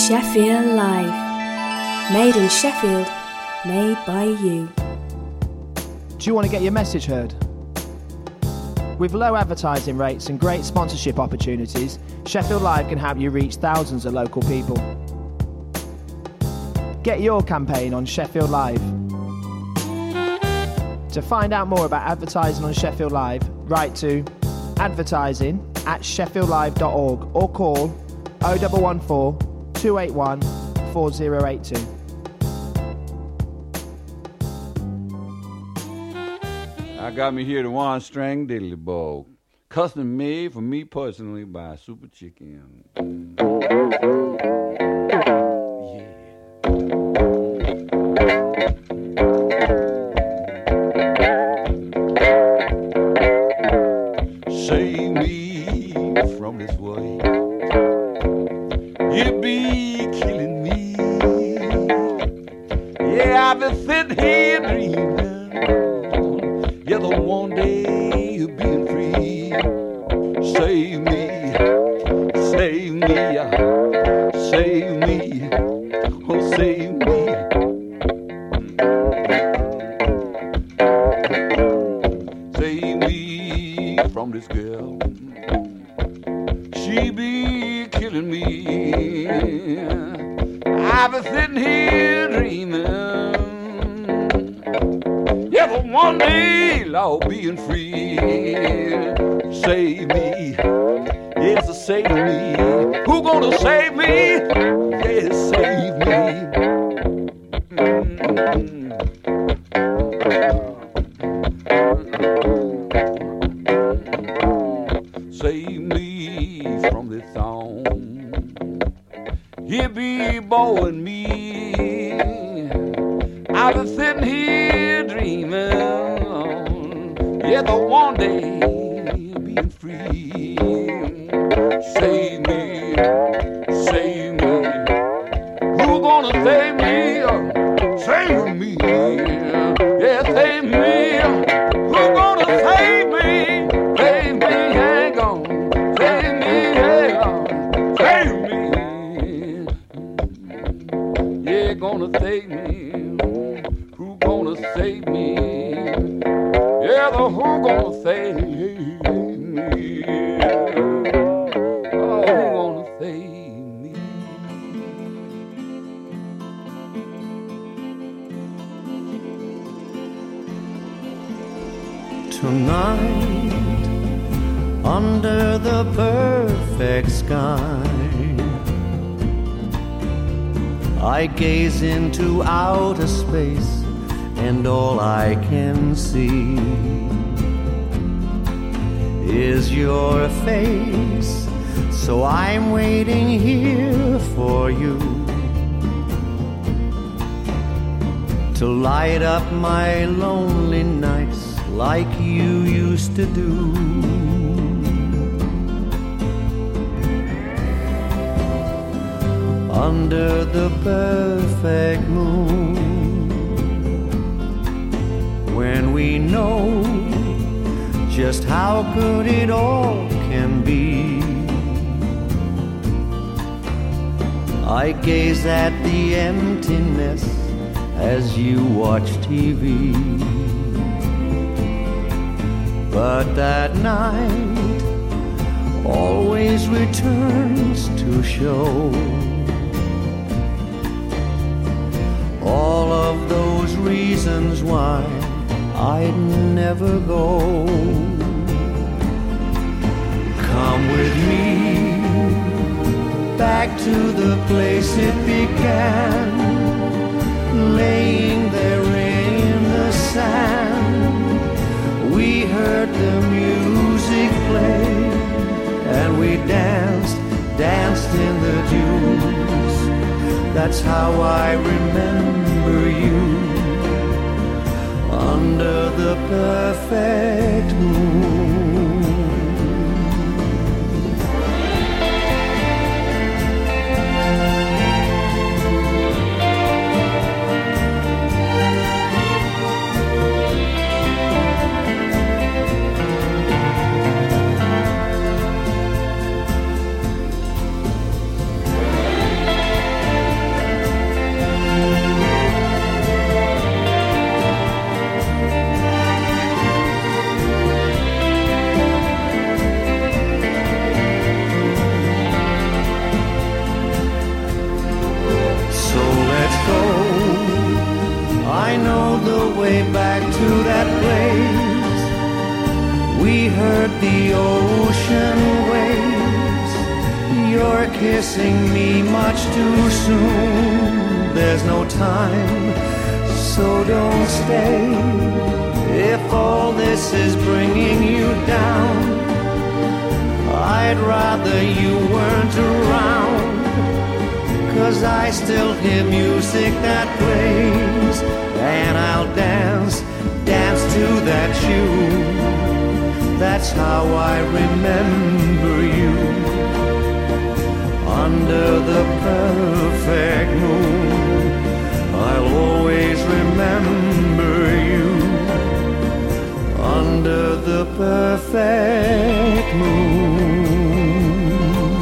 Sheffield Live. Made in Sheffield, made by you. Do you want to get your message heard? With low advertising rates and great sponsorship opportunities, Sheffield Live can help you reach thousands of local people. Get your campaign on Sheffield Live. To find out more about advertising on Sheffield Live, write to advertising@sheffieldlive.org or call 0114 281 4082. I got me here the one string diddly bow, custom made for me personally by Super Chicken. Save me from this way. You be killing me. Yeah, I've been sitting here dreaming. Yeah, the one day you're being free. Save me, save me, save me, oh save me. Save me from this girl. She be killing me. I've been sitting here dreaming. Yeah, but one day I'll being free. Save me, yes, save me. Who gonna save me? Yes, save me. Save me from this song. He be bowing me. I've been sitting here dreaming. Yeah, the one day being free. Save me, save me. Who gonna save me? Save me, yeah, save me. Who gonna save me? Save me, hang on. Save me, hang on. Save me. Yeah, gonna save me. Who gonna save me? Yeah, the who gonna save me? Oh, who gonna save me? Tonight, under the perfect sky, I gaze into outer space, and all I can see is your face. So I'm waiting here for you to light up my lonely nights like you used to do. Under the perfect moon, when we know just how good it all can be, I gaze at the emptiness as you watch TV. But that night always returns to show all of those reasons why I'd never go. Come with me back to the place it began, laying there in the sand. We heard the music play and we danced in the dunes. That's how I remember you, under the perfect moon. the ocean waves. You're kissing me much too soon. There's no time, so don't stay. If all this is bringing you down, I'd rather you weren't around. 'Cause I still hear music that plays, and I'll dance to that tune. That's how I remember you. Under the perfect moon, I'll always remember you. Under the perfect moon.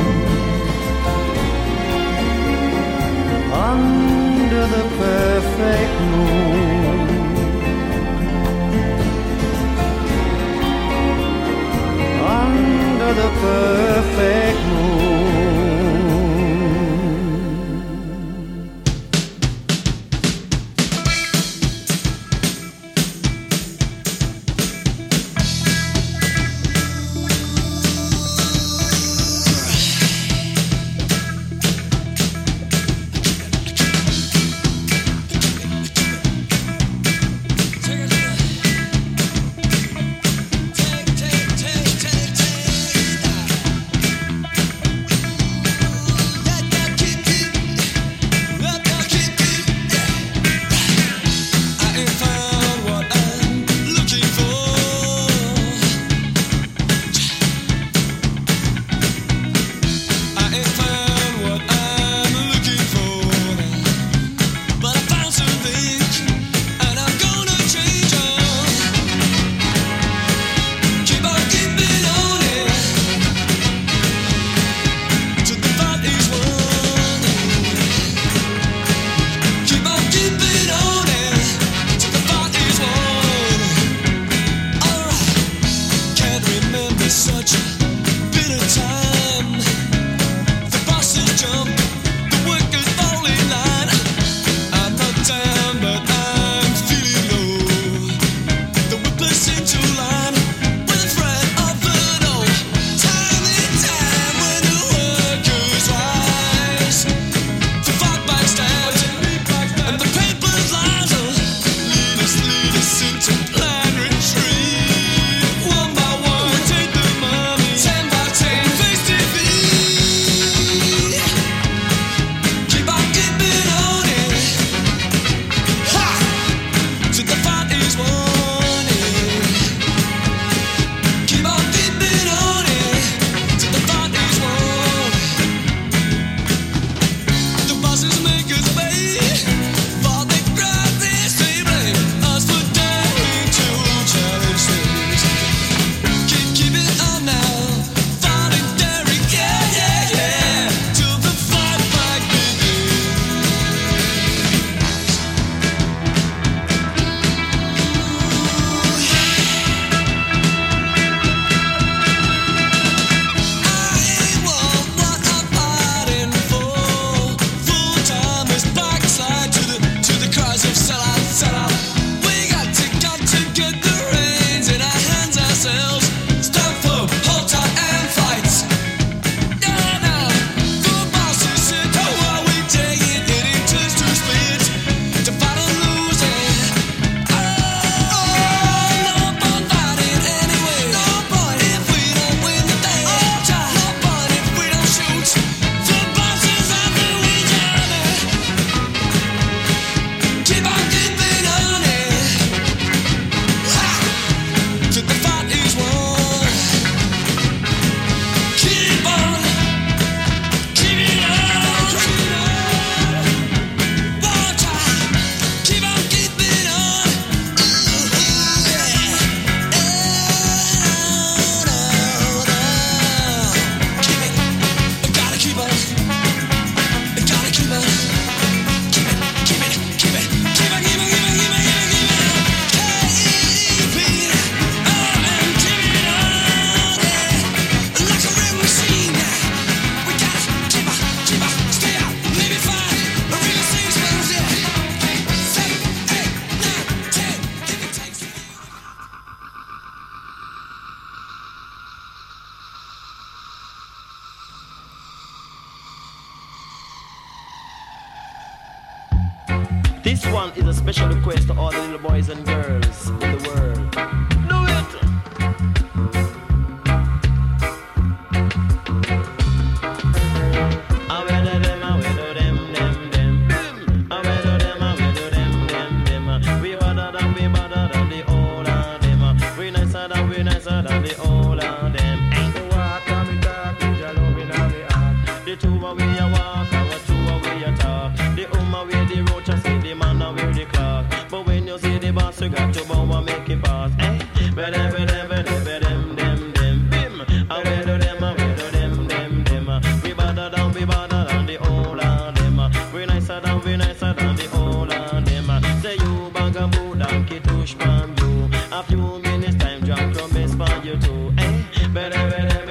Under the perfect moon. Under the perfect moon. This one is a special request to all the little boys and girls in the world. Do it! You got to bow and make it pass, eh? But them, bim. I wear to them, We better than the old of them. We nicer than the old of them. Say you bugaboo, donkey tush from you. A few minutes time, drop your miss for you too, eh? But them,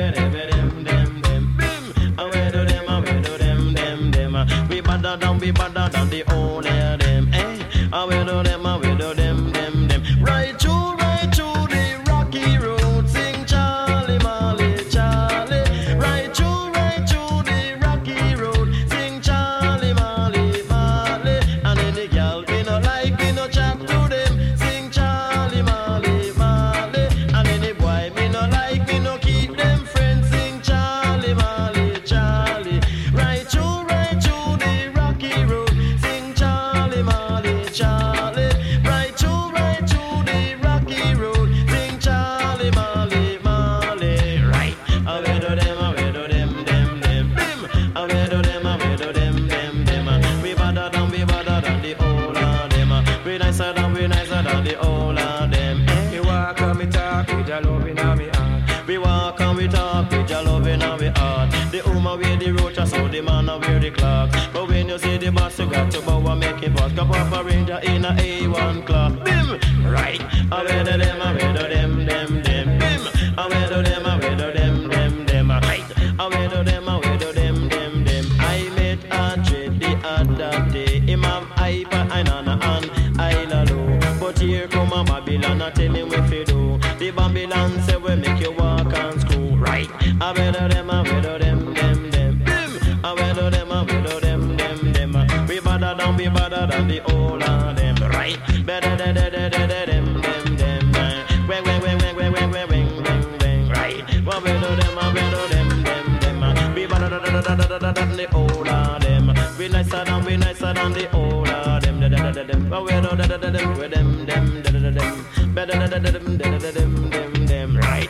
bim. I wear to them, We better than the old of them, eh? I wear to them, Right through the rocky road, sing Charlie Marley, Charlie. Right through the rocky road, sing Charlie Marley, Marley. And any girl we no like, we no chat to them, sing Charlie Marley, Marley. And any boy me no like, me no keep them friends, sing Charlie Marley, Charlie. Right through the rocky road, sing Charlie Marley, Charlie. Right through the rocky road, sing Charlie Marley, Marley. Right, I wear to them, bim. I wear to them, We better than the old of them. We nicer than the old of them. We walk and we talk with your love in our heart. We walk and we talk with your love in our heart. The woman wear the roach, so the man wear the clock. But when you see the boss, you got to bow and make it boss. Come up a ranger in a A1 clock. Bim! Right! I wear to them, bim! I wear to them, right! I wear to them, I met a dread the other day. Imam Ipa, Ainana, and Ailalo. But here come a Babylon, I tell him what to do. The Babylon say we make you walk and screw. Right! I wear to them, bim! I wear to them, We better than the old of them. Right! Better than them. Right! Well, we do them. We better than the old of them. We nicer than the old of them. Well, we do them. Better than them. Right!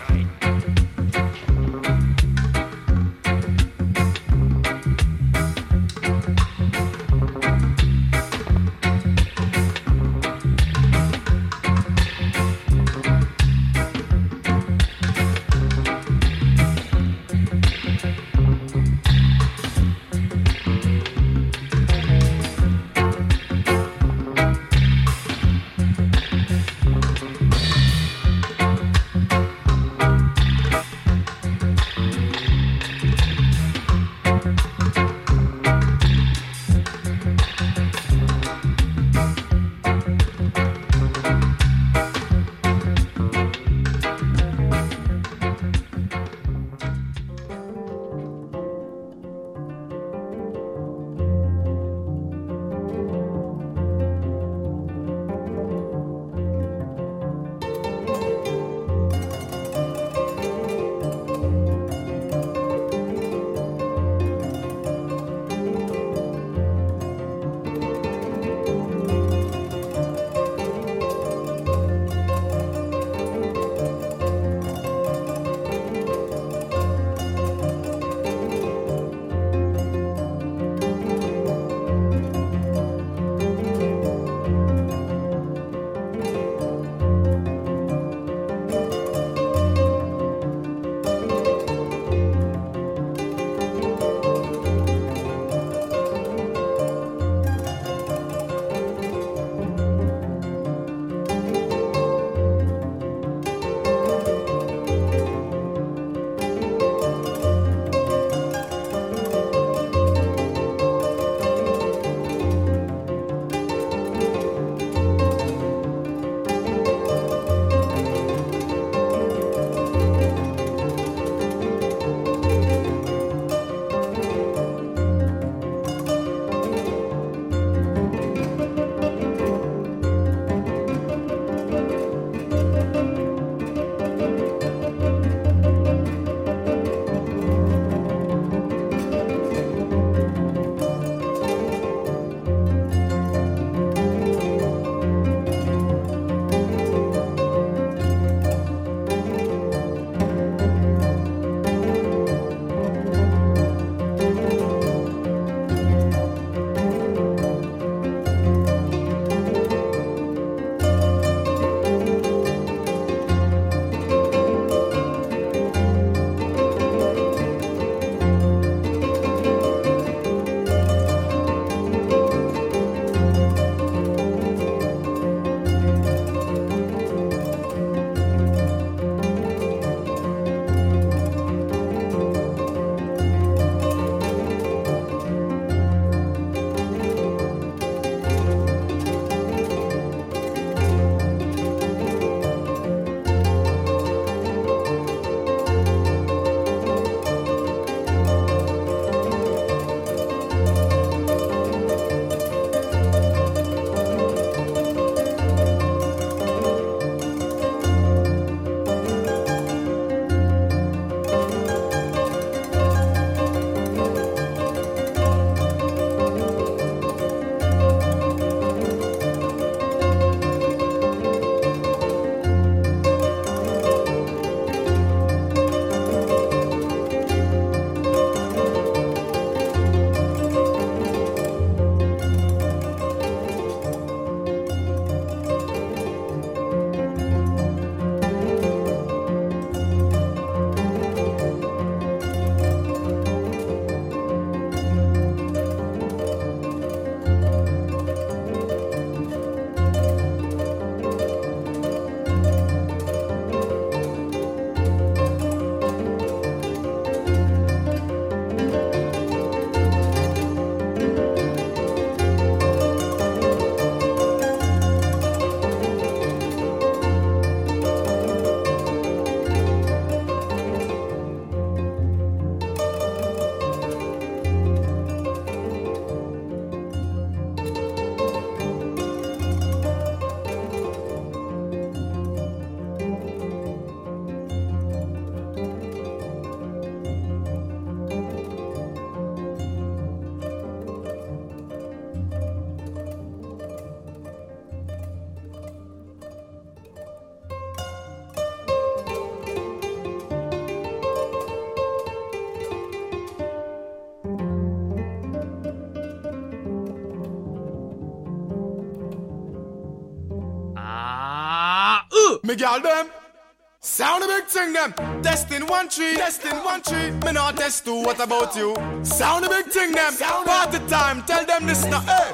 Me gal them. Sound a big thing them. Testing 1 3, testing 1 3. Me not test 2, what about you? Sound a big thing them. Party time, tell them this now. Hey.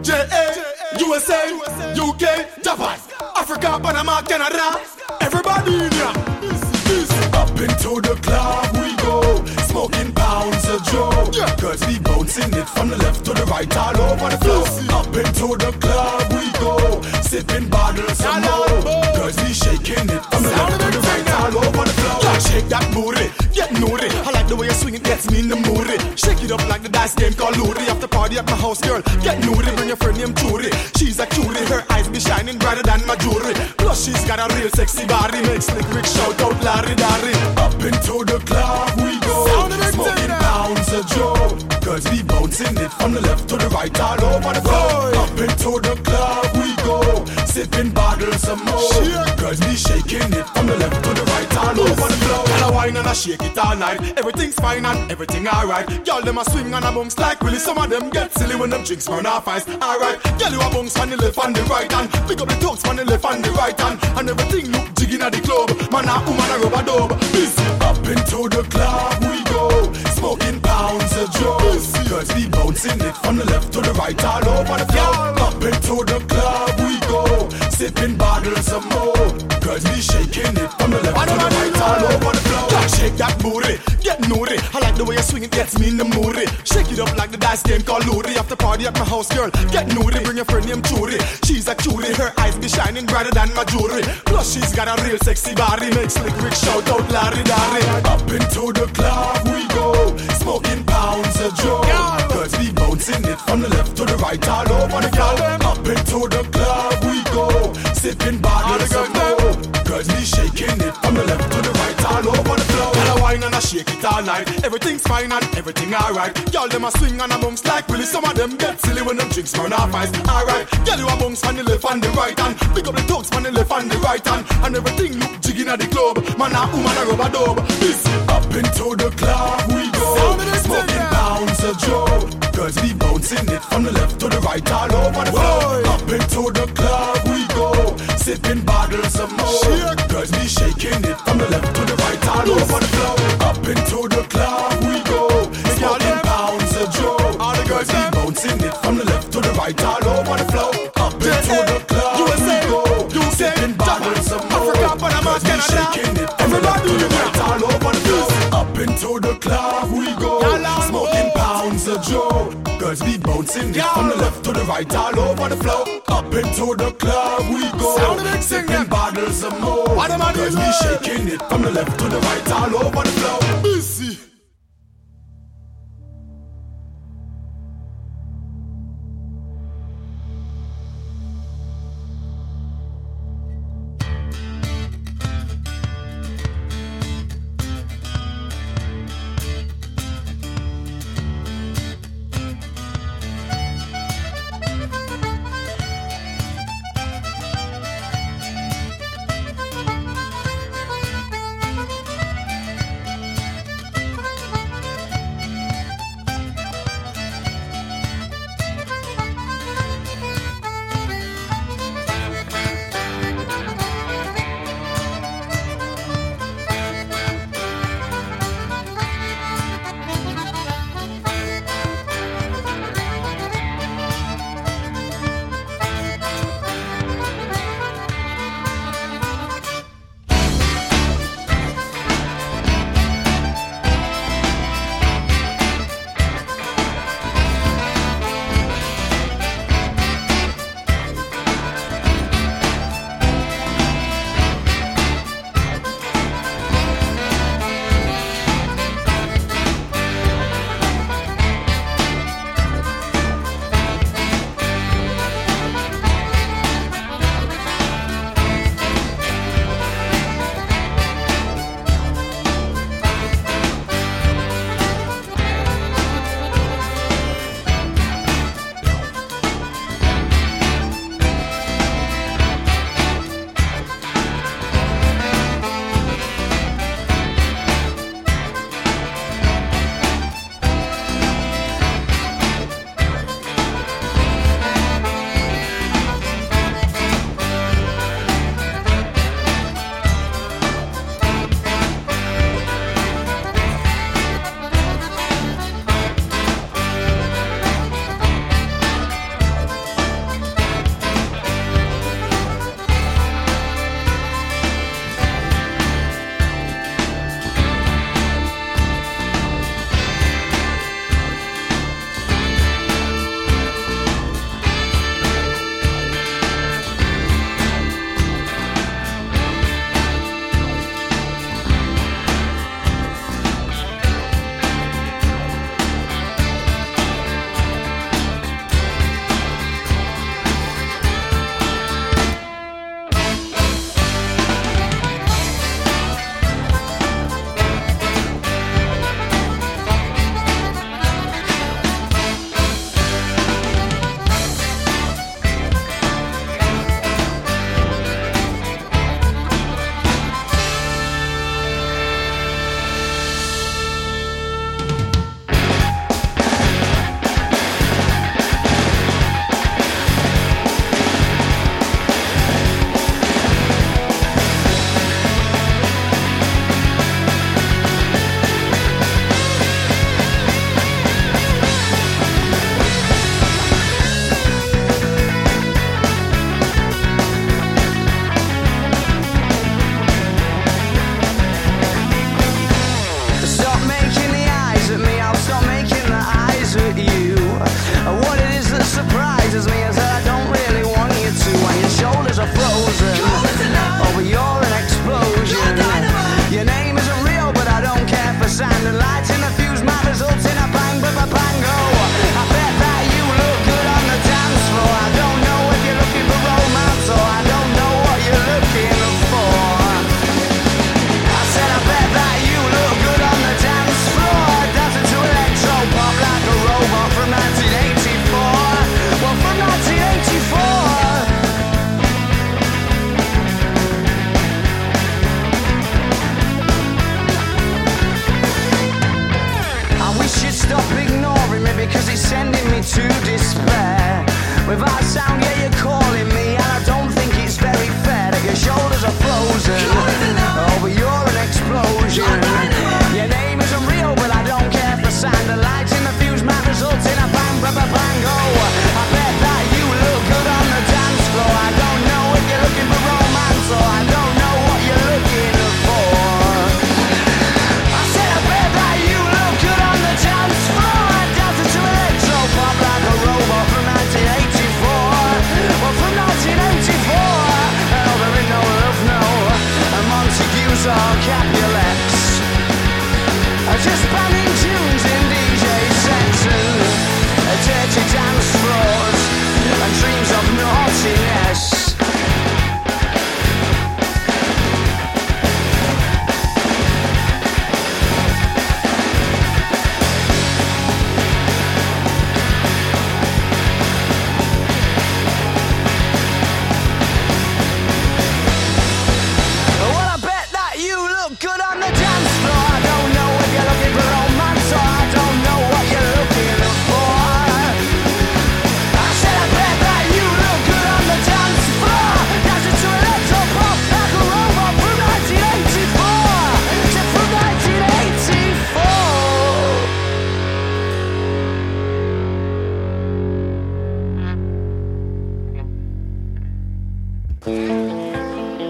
J.A. USA, UK, Japan, Africa, Panama, Canada. Everybody in here. Up into the club we go, smoking pounds of joe. Cause we bouncing it from the left to the right all over the floor. Up into the club we go, sipping bottles of more. Cause we shaking it from the left to the right all over the floor. Yeah, shake that booty, get naughty. I like the way you swing it, gets me in the mood. Shake it up like the dice game called Luri. After party at my house, girl, get naughty. Bring your friend named Churi. She's a cutie, her eyes be shining brighter than my jewelry. Plus she's got a real sexy body, makes Slick Rick shout out Larry Darry. Up into the club we go, smoking pounds of joe. Cause we bouncing it from the left to the right all over the floor. Up into the club we go, sipping bottles of more. Cause we shaking it from the left to the right all over the floor. And I wine and I shake it all night. Everything's fine and everything alright. Y'all them a swing and a bounce like Willie. Some of them get silly when them drinks burn off ice. Alright, y'all you a bounce on the left and the right hand. Pick up the talks on the left and the right hand. And everything look jigging at the club. Man a woman a rubber dub. Up into the club we go, smoking pounds of joe. Cause we bouncing it from the left to the right all over the floor. Up into the club we go, sipping bottles of more. Cause we shaking it from the left to the right all over the floor. Yeah, shake that booty, get naughty. I like the way you swing it, gets me in the mood. Shake it up like the dice game called Luri. After party at my house, girl, get naughty. Bring your friend named Churi. She's a cutie, her eyes be shining brighter than my jewelry. Plus she's got a real sexy body, makes Slick Rick shout out Larry Darry. Up into the club we go, smoking pounds of joe. Cause we bouncing it from the left to the right all over the floor. Up into the club we go, sipping bottles of more. Cause we shaking it from the left to the right all over the floor. And I wine and I shake it all night. Everything's fine and everything alright. Y'all them a swing and a bounce like Willie. Some of them get silly when them drinks burn off ice. Alright, y'all you a bounce on the left and the right hand. Pick up the talks on the left and the right hand. And everything look jigging at the club. Man a woman a rubber dub. This up into the club we go, smoking pounds of joe. Cause we bouncing it from the left to the right all over the floor. Up into the club we go, sipping bottles of more. Cause we shaking it from the left to the right all over the floor. Up into the club we go, smoking pounds of joe. Cause we bouncing it from the left to the right all over the floor. Up into the club we go, sipping bottles of more. Cause we shaking it from the left to the right all over the floor. Up into the club we go, smoking pounds of joe. Cause we bouncing it from the left to the right all over the floor. Up into the club we go, sipping bottles of more. Cause we shaking it from the left to the right all over the floor. Busy.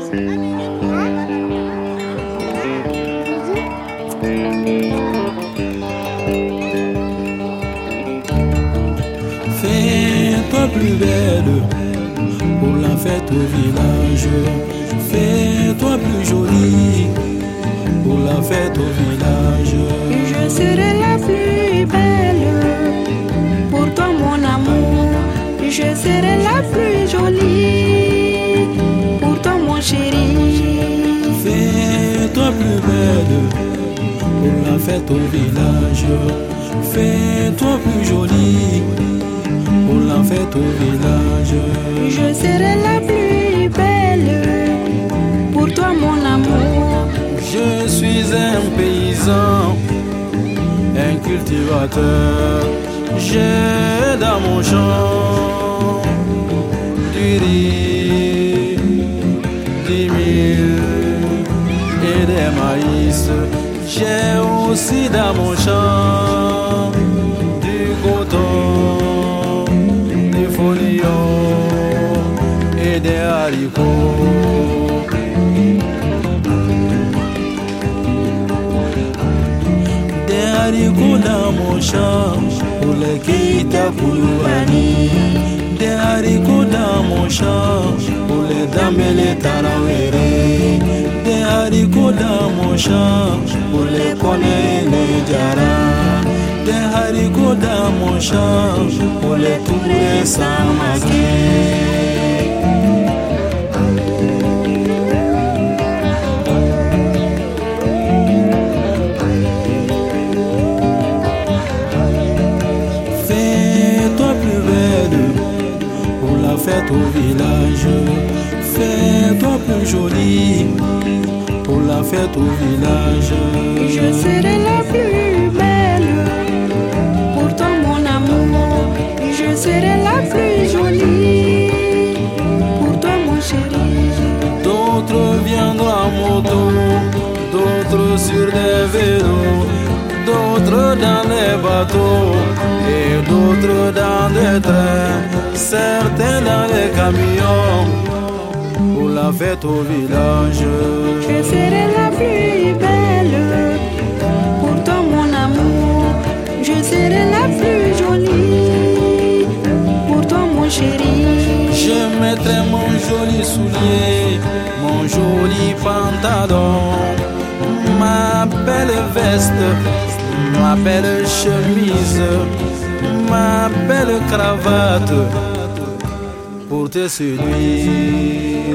Fais-toi plus belle pour la fête au village. Fais-toi plus jolie pour la fête au village. Je serai la plus belle pour toi mon amour. Je serai la plus jolie pour toi mon chéri. Fais-toi plus belle pour la fête au village. Fais-toi plus jolie pour la fête au village. Je serai la plus belle pour toi mon amour. Je suis un paysan, un cultivateur. J'ai dans mon champ du riz, des mille et des maïs. J'ai aussi dans mon champ du coton, des folions et des haricots. Des haricots dans mon champ pour les Keita Koulibaly. Des haricots dans mon champ pour les Dambélé Tarawéré. Des haricots dans mon champ pour les Koné et les Diarra. Des haricots dans mon champ pour les Touré Samake. Fais-toi plus belle pour la fête au village. Fais-toi plus jolie pour la fête au village. Je serai la plus belle pour toi mon amour. Je serai la plus jolie pour toi mon chéri. D'autres viendront en moto, d'autres sur des vélos, d'autres dans les bateaux et d'autres dans des trains, certains dans les camions pour la fête au village. Je serai la plus belle pour toi mon amour. Je serai la plus jolie pour toi mon chéri. Je mettrai mon joli soulier, mon joli pantalon, ma belle veste, ma belle chemise, ma belle cravate pour te séduire.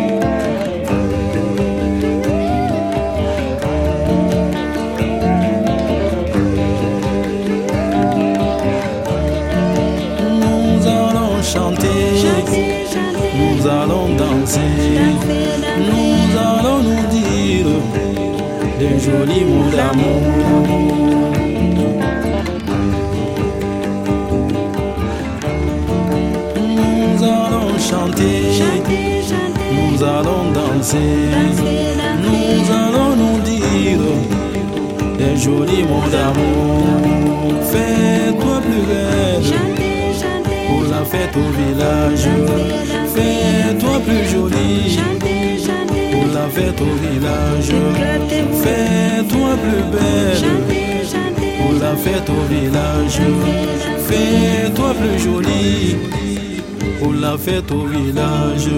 Nous allons chanter, nous allons danser, nous allons nous dire des jolis mots d'amour. Nous allons chanter, nous allons danser, nous allons nous dire des jolis mots d'amour. Fais-toi plus belle pour la fête au village. Fais-toi plus jolie pour la fête au village. Fais-toi plus belle pour la fête au village. Fais-toi plus jolie pour la fête au village.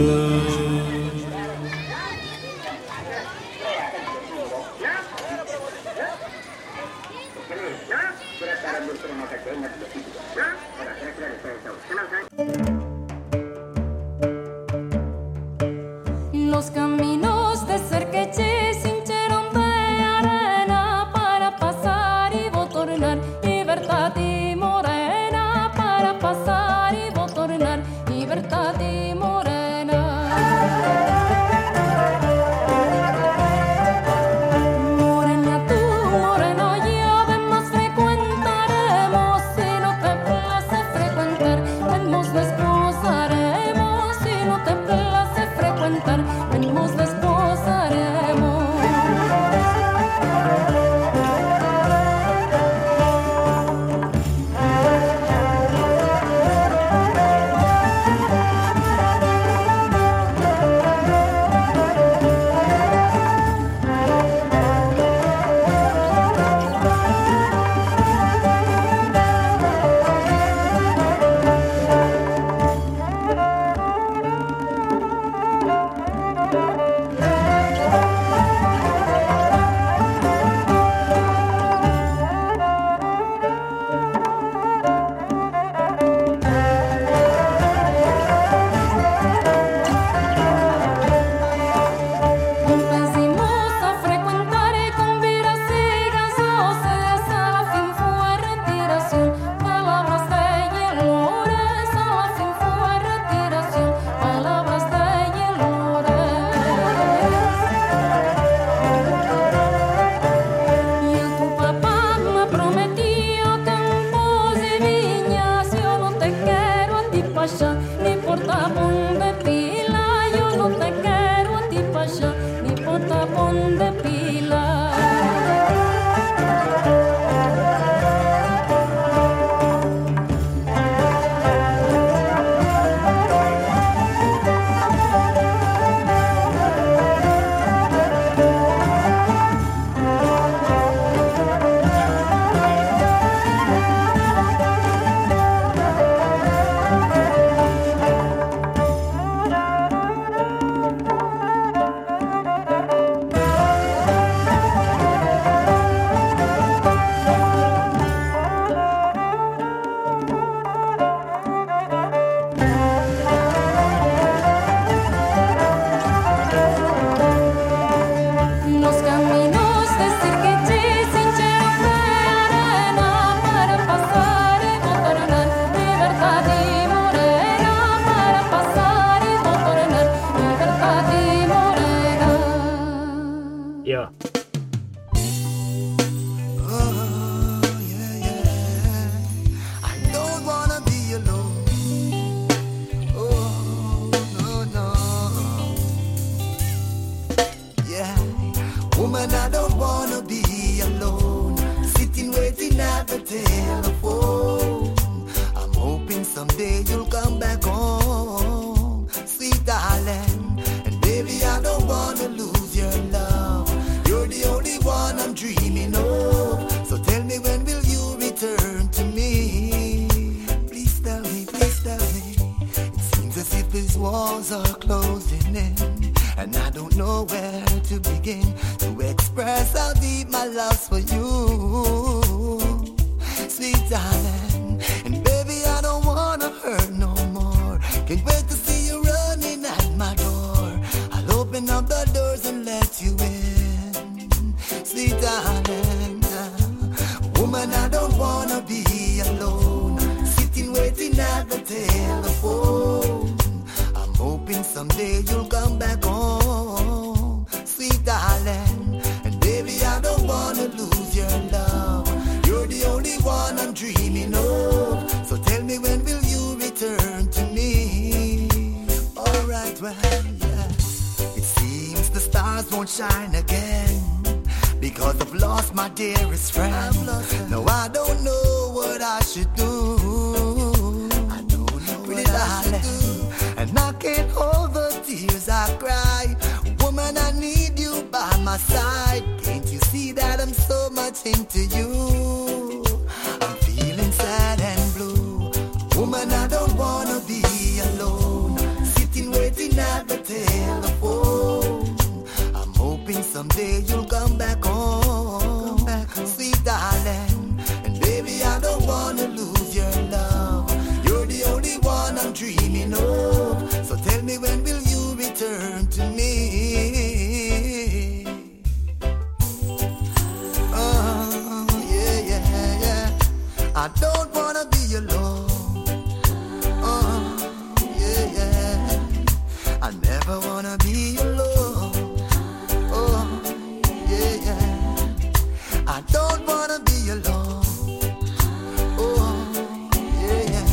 Los caminos de Cerqueche se hincharon de arena para pasar y botornar libertad y morena para pasar y botornar libertad y morena. Morena tú, moreno yo, vemos frecuentaremos si no te place frecuentar, vemos después. someday you'll come back home, sweet darling. And baby, I don't wanna lose your love. You're the only one I'm dreaming of. So tell me, when will you return to me? Please tell me, please tell me. It seems as if these walls are closing in, and I don't know where to begin to express how deep my love's for you, sweet darling. And baby, I don't wanna hurt no more. Can't wait to see you running at my door. I'll open up the doors and let you in, sweet darling. Woman, I don't wanna be alone, sitting waiting at the telephone. I'm hoping someday you'll come back home, sweet darling. And baby, I don't wanna lose your love. You're the only one I'm dreaming of. So tell me, when will you return to me? Alright, well, yeah. It seems the stars won't shine again, because I've lost my dearest friend. No, I don't know what I should do. I don't know what I should do. And I can't hold the tears I cry. Woman, I need you by my side. Can't you see that I'm so much into you? I'm feeling sad and blue. Woman, I don't wanna be alone, sitting waiting at the telephone. I'm hoping someday you'll come back home, sweet darling. And baby, I don't wanna lose your love. You're the only one I'm dreaming of. So tell me, when will you return to me? Oh, yeah, yeah, yeah. I don't wanna be alone. Oh, yeah, yeah. I never wanna be alone. Oh, yeah, yeah. I don't wanna be alone. Oh, yeah, yeah.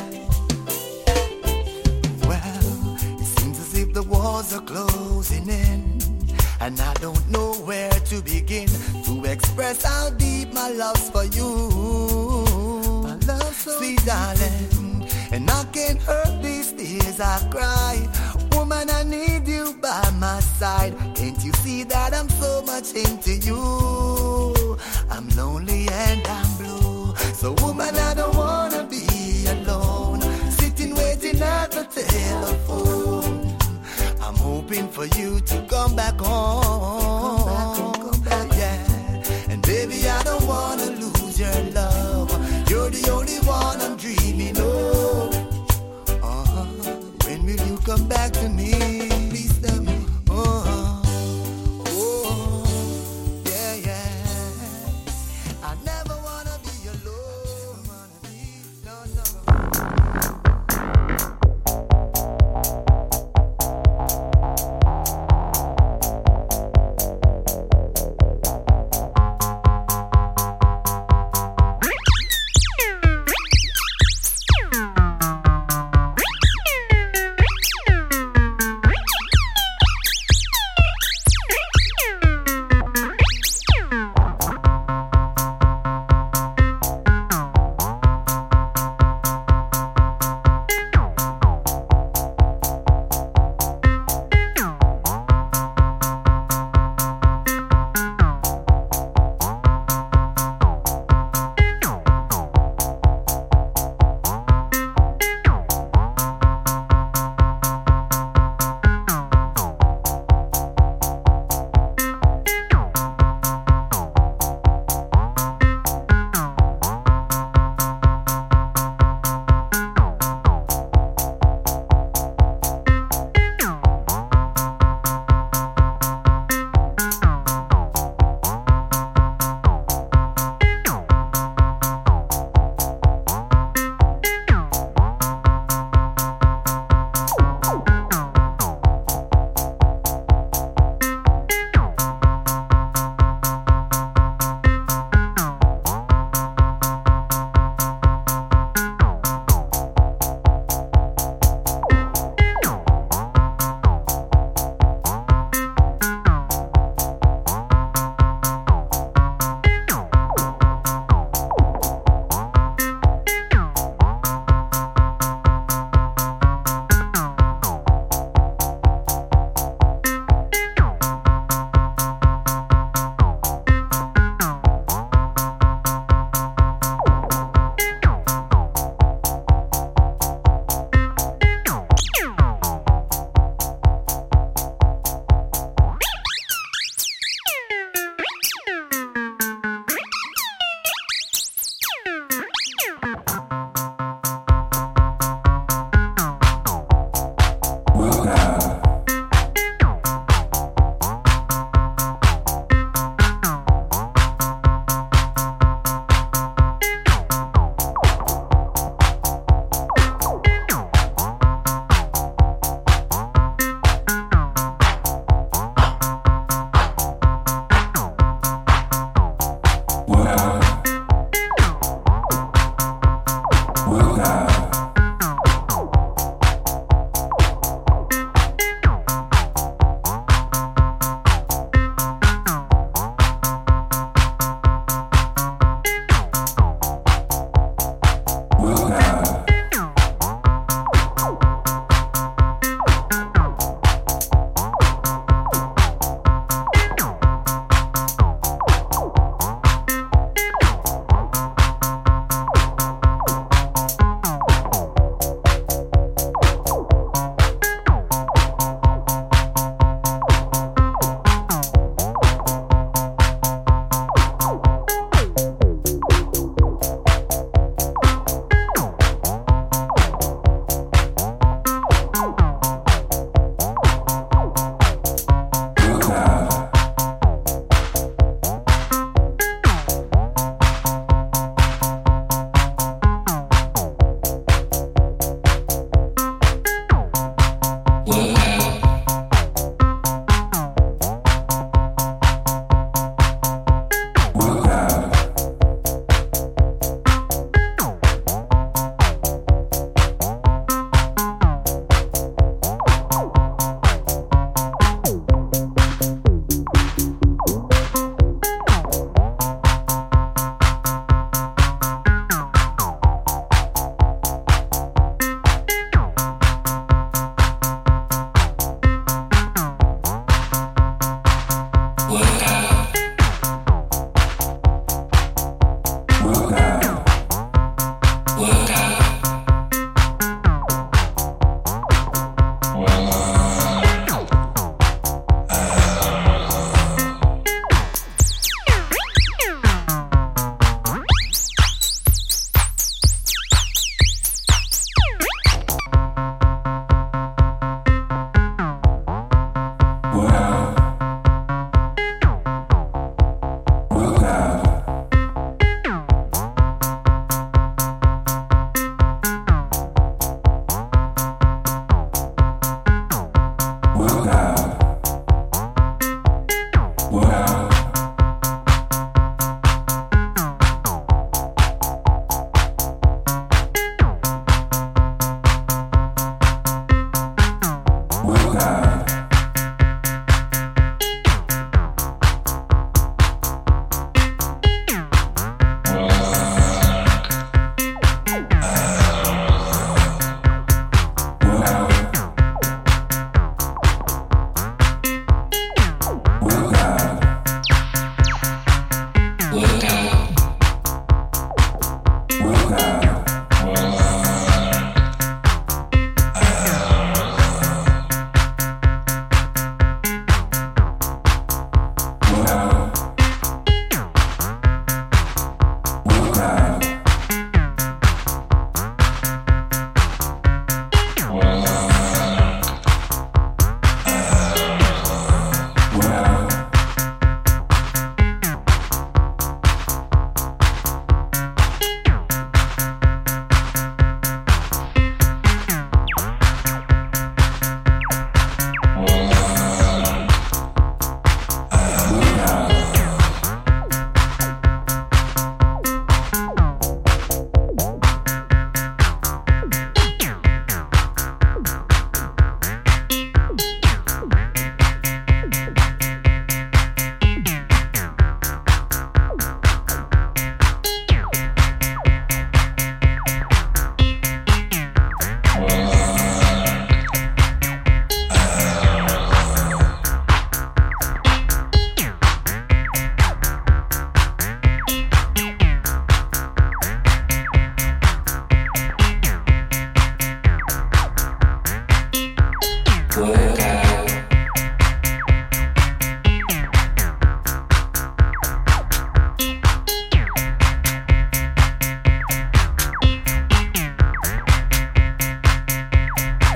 Well, it seems as if the walls are closing in, and I don't know where to begin to express how deep my love's for you, my love, so sweet darling. And I can't hurt these tears I cry. Woman, I need you by my side. Can't you see that I'm so much into you? I'm lonely and I'm blue. So woman, I don't wanna be alone, sitting waiting at the telephone. I'm hoping for you to come back home. Come back, yeah. And baby, I don't wanna lose your love. You're the only one I'm dreaming of. When will you come back to me? Please tell me. Oh, yeah, yeah. I never wanna be alone. No, no.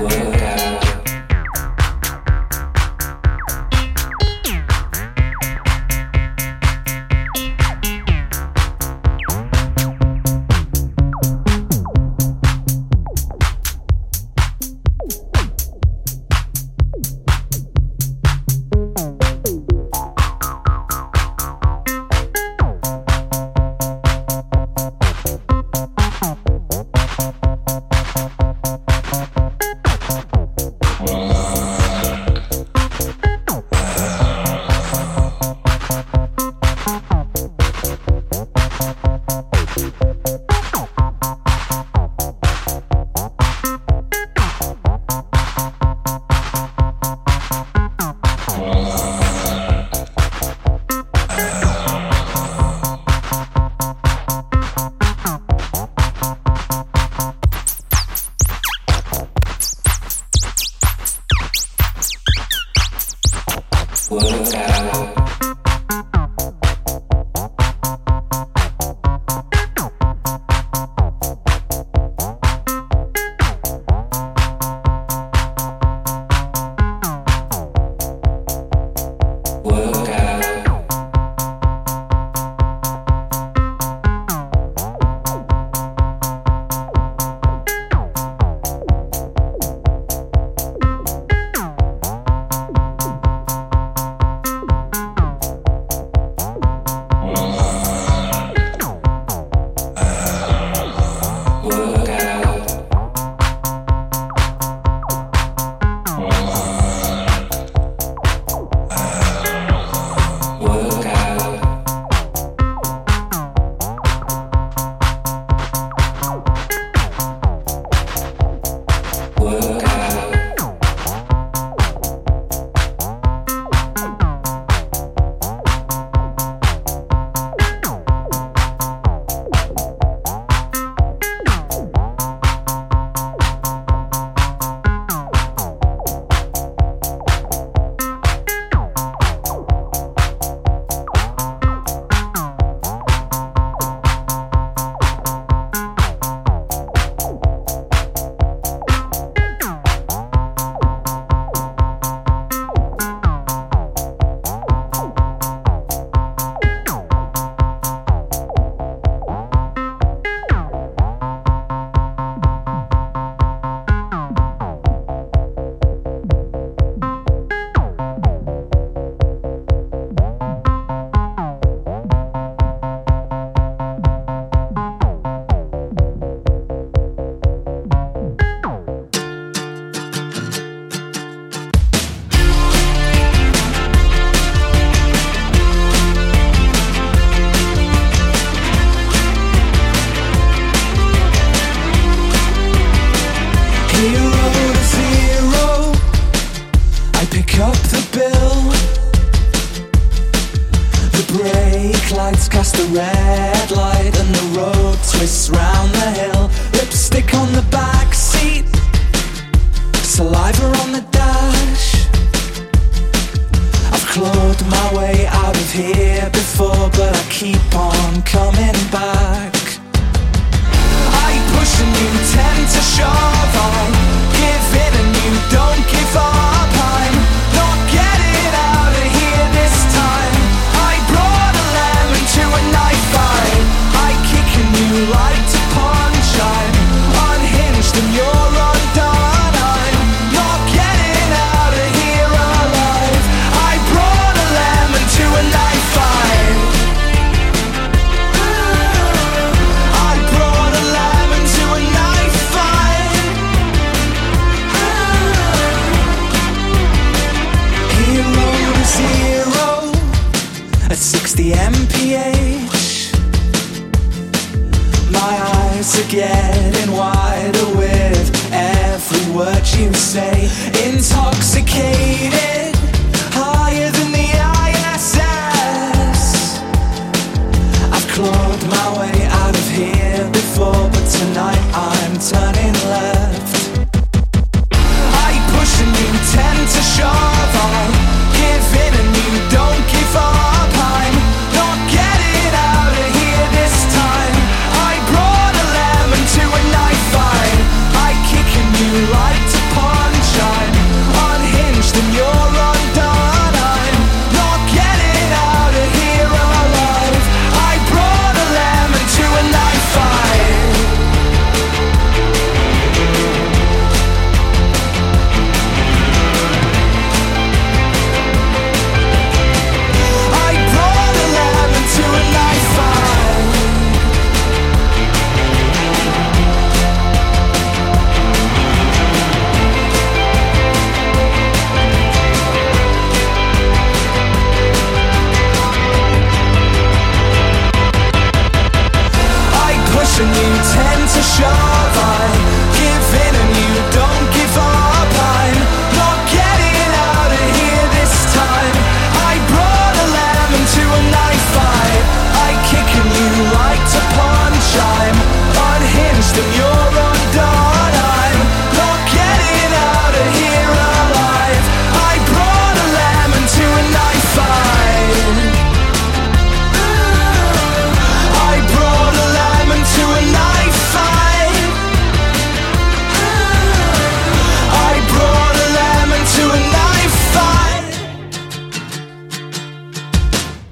Light upon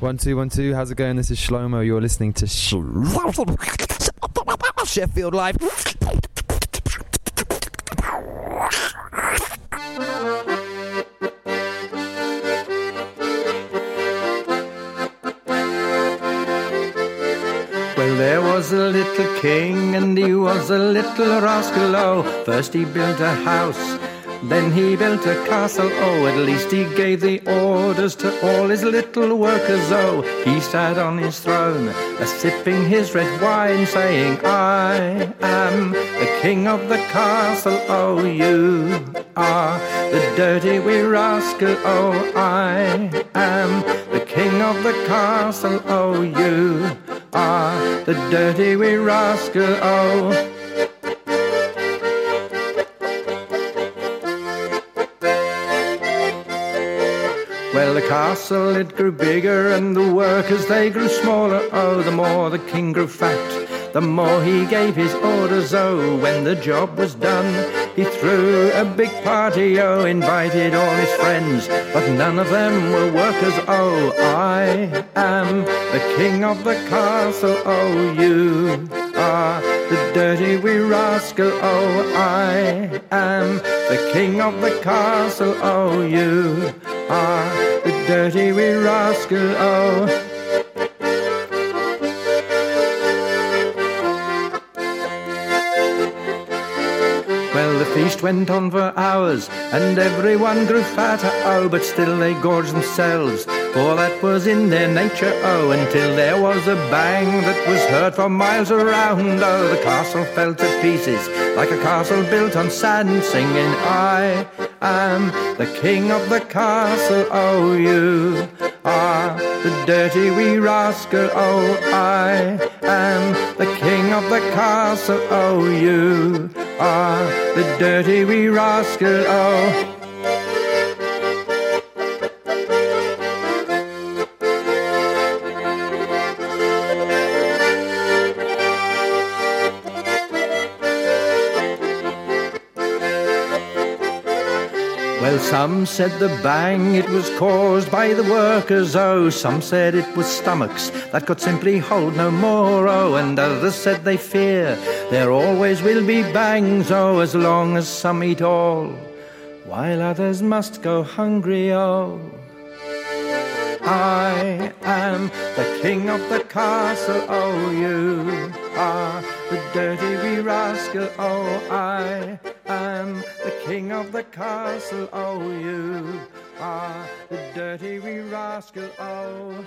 1, 2, 1, 2. How's it going? This is Shlomo. You're listening to Sheffield Live. Well, there was a little king and he was a little rascal, oh. First he built a house, then he built a castle, oh. At least he gave the orders to all his little workers, oh. He sat on his throne, sipping his red wine, saying, I am the king of the castle, oh. You are the dirty wee rascal, oh. I am the king of the castle, oh. You are the dirty wee rascal, oh. Well, the castle, it grew bigger and the workers, they grew smaller, oh. The more the king grew fat, the more he gave his orders, oh. When the job was done, he threw a big party, oh. Invited all his friends, but none of them were workers, oh. I am the king of the castle, oh. You are the dirty wee rascal, oh. I am the king of the castle, oh. You are the dirty wee rascal, oh. Well, the feast went on for hours, and everyone grew fatter, oh. But still they gorged themselves, for that was in their nature, oh. Until there was a bang that was heard for miles around, oh. The castle fell to pieces, like a castle built on sand, singing, I am the king of the castle, oh. You are the dirty wee rascal, oh. I am the king of the castle, oh. You are the dirty wee rascal, oh. Well, some said the bang, it was caused by the workers, oh. Some said it was stomachs that could simply hold no more, oh. And others said they fear there always will be bangs, oh, as long as some eat all, while others must go hungry, oh. I am the king of the castle, oh. You are the dirty wee rascal, oh. I am the king of the castle, oh. You are the dirty wee rascal, oh.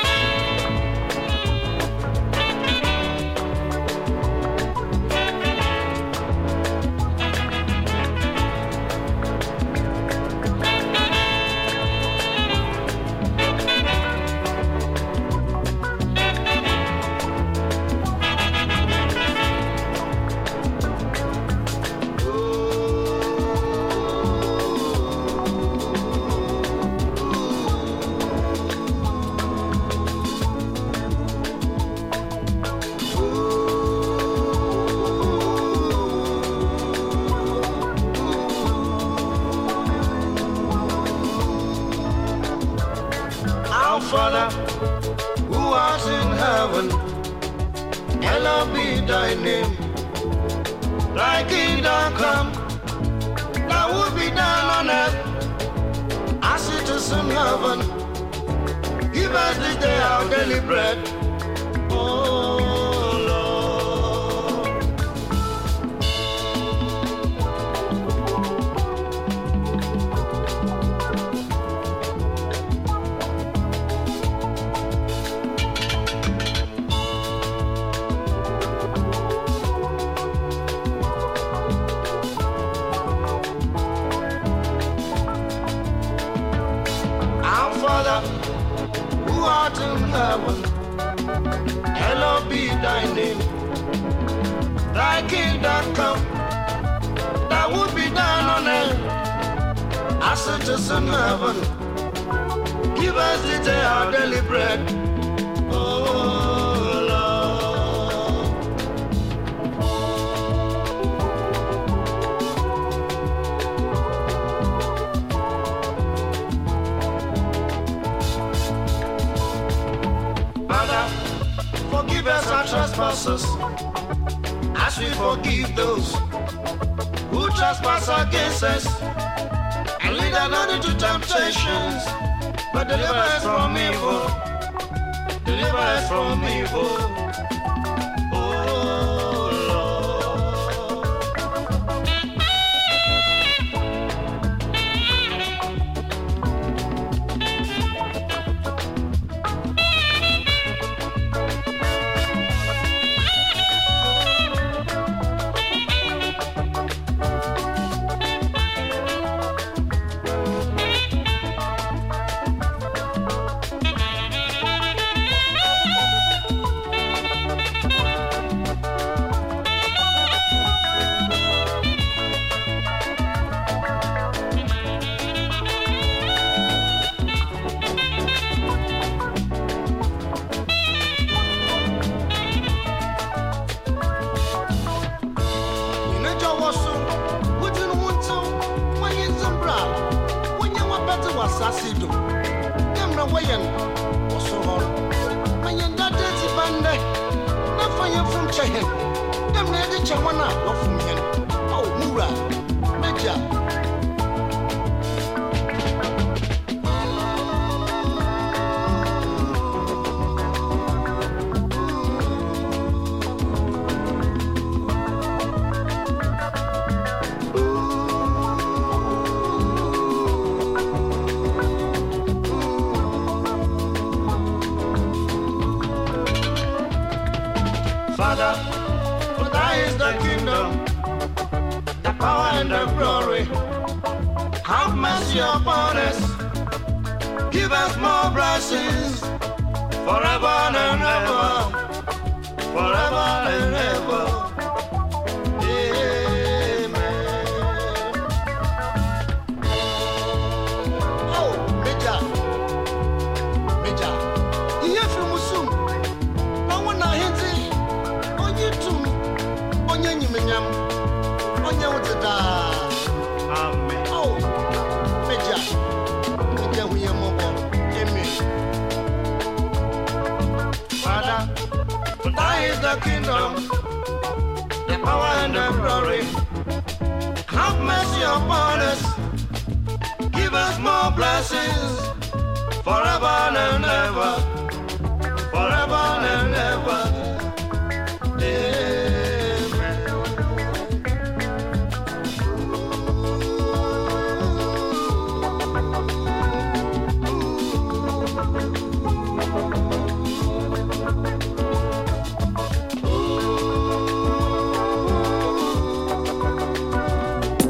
Father, who art in heaven, hallowed be thy name. Thy kingdom come, thy will be done on earth as it is in heaven. Give us this day our daily bread. Oh who art in heaven, hallowed be thy name. Thy kingdom come, thy will be done on earth as it is in heaven. Give us this day our daily bread. Oh Lord. trespasses, as we forgive those who trespass against us, and lead us not into temptations, but deliver us from evil. Deliver us from evil. Father, for thine is the kingdom, the power and the glory. Have mercy upon us, give us more blessings, forever and ever, forever and ever. The kingdom, the power and the glory. Have mercy upon us, give us more blessings, forever and ever, forever and ever.